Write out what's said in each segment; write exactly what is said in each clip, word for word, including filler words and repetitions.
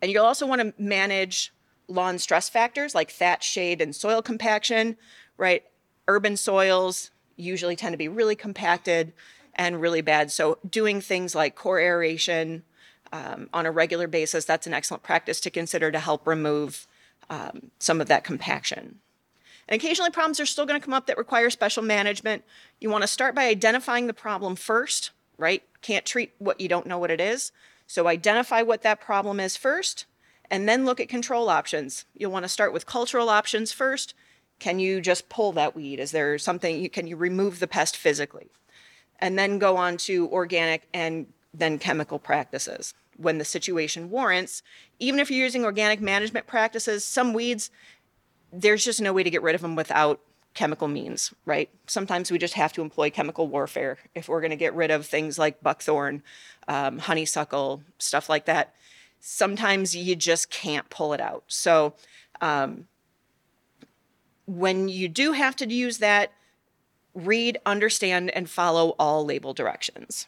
And you'll also want to manage lawn stress factors like thatch, shade, and soil compaction, right? Urban soils usually tend to be really compacted and really bad. So doing things like core aeration um, on a regular basis, that's an excellent practice to consider to help remove um, some of that compaction. And occasionally problems are still going to come up that require special management. You want to start by identifying the problem first, right? Can't treat what you don't know what it is. So identify what that problem is first, and then look at control options. You'll want to start with cultural options first. Can you just pull that weed? Is there something, you, can you remove the pest physically? And then go on to organic and then chemical practices when the situation warrants. Even if you're using organic management practices, some weeds, there's just no way to get rid of them without chemical means, right? Sometimes we just have to employ chemical warfare if we're going to get rid of things like buckthorn, um, honeysuckle, stuff like that. Sometimes you just can't pull it out. So um, when you do have to use that, read, understand, and follow all label directions.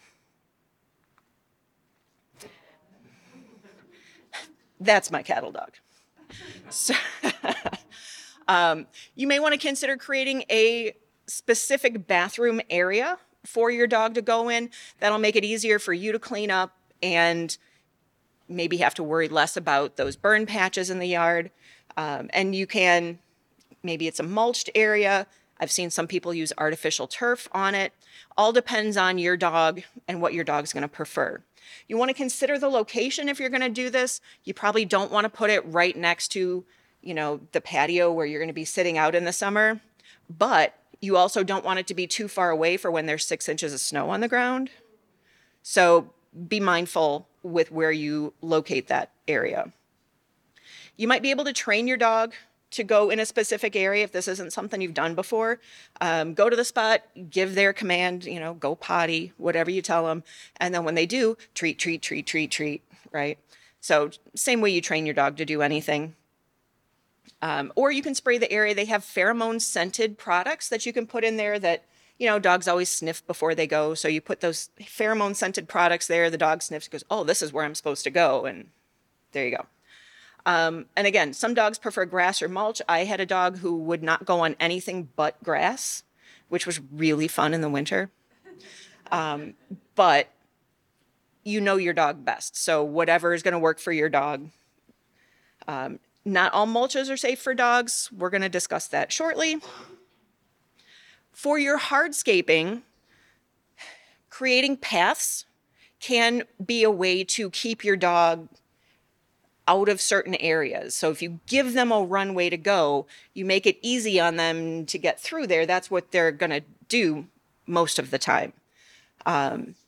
That's my cattle dog. So um, you may want to consider creating a specific bathroom area for your dog to go in. That'll make it easier for you to clean up and maybe have to worry less about those burn patches in the yard. Um, and you can, maybe it's a mulched area. I've seen some people use artificial turf on it. All depends on your dog and what your dog's going to prefer. You want to consider the location if you're going to do this. You probably don't want to put it right next to, you know, the patio where you're going to be sitting out in the summer. But you also don't want it to be too far away for when there's six inches of snow on the ground. So be mindful with where you locate that area. You might be able to train your dog to go in a specific area if this isn't something you've done before. Um, go to the spot, give their command, you know, go potty, whatever you tell them. And then when they do, treat, treat, treat, treat, treat, right? So same way you train your dog to do anything. Um, or you can spray the area. They have pheromone scented products that you can put in there that, you know, dogs always sniff before they go. So you put those pheromone scented products there. The dog sniffs, goes, oh, this is where I'm supposed to go. And there you go. Um, and again, some dogs prefer grass or mulch. I had a dog who would not go on anything but grass, which was really fun in the winter. Um, but you know your dog best. So whatever is going to work for your dog. Um, not all mulches are safe for dogs. We're going to discuss that shortly. For your hardscaping, creating paths can be a way to keep your dog out of certain areas. So if you give them a runway to go, you make it easy on them to get through there. That's what they're going to do most of the time. Um,